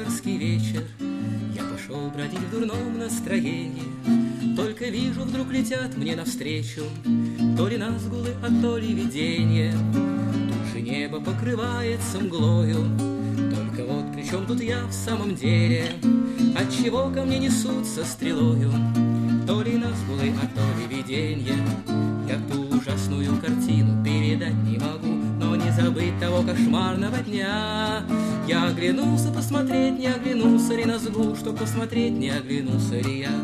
январский вечер. Я пошел бродить в дурном настроении, только вижу, вдруг летят мне навстречу то ли назгулы, а то ли виденье. Тут же небо покрывается мглою, только вот при чем тут я в самом деле? Отчего ко мне несутся стрелою то ли назгулы, а то ли виденье? Я ту ужасную картину передать не могу, но не забыть того кошмарного дня. Я оглянулся посмотреть, не оглянулся ли назгул, чтоб посмотреть, не оглянулся ли я.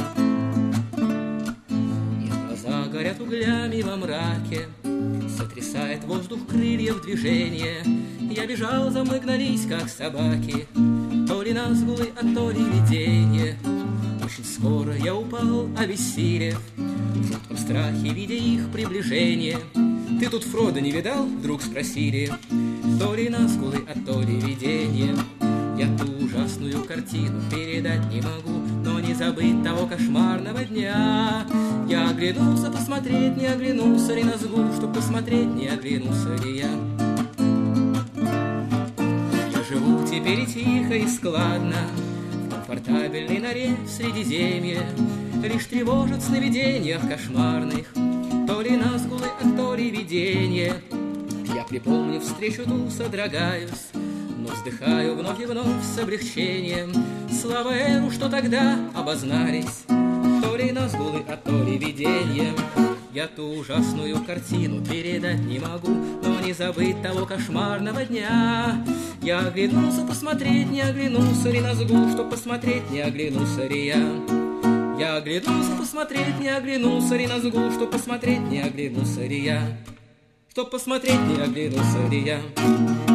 И глаза горят углями во мраке, сотрясает воздух крыльев движение. Я бежал, за мной гнались, как собаки, то ли назгулы, а то ли виденье. Очень скоро я упал, обессилев, в жутком страхе, видя их приближение. «Ты тут Фродо не видал?» — вдруг спросили. То ли назгулы, а то ли виденье. Я ту ужасную картину передать не могу, но не забыть того кошмарного дня. Я оглянулся посмотреть, не оглянулся ли назгул, чтоб посмотреть, не оглянулся ли я. Я живу теперь и тихо, и складно, в комфортабельной норе в Средиземье. Лишь тревожат в сновидениях кошмарных то ли назгулы, а то ли виденье. Я, припомнив встречу ту, содрогаюсь, но вздыхаю вновь и вновь с облегчением. Слава Эру, что тогда обознались то ли назгулы, а то ли виденье. Я ту ужасную картину передать не могу, но не забыть того кошмарного дня. Я оглянулся посмотреть, не оглянулся ли назгул, чтоб посмотреть, не оглянулся ли я. Я оглянулся посмотреть, не оглянулся ли назгул, чтоб посмотреть, не оглянулся ли я. Чтоб посмотреть, не оглянулся ли я.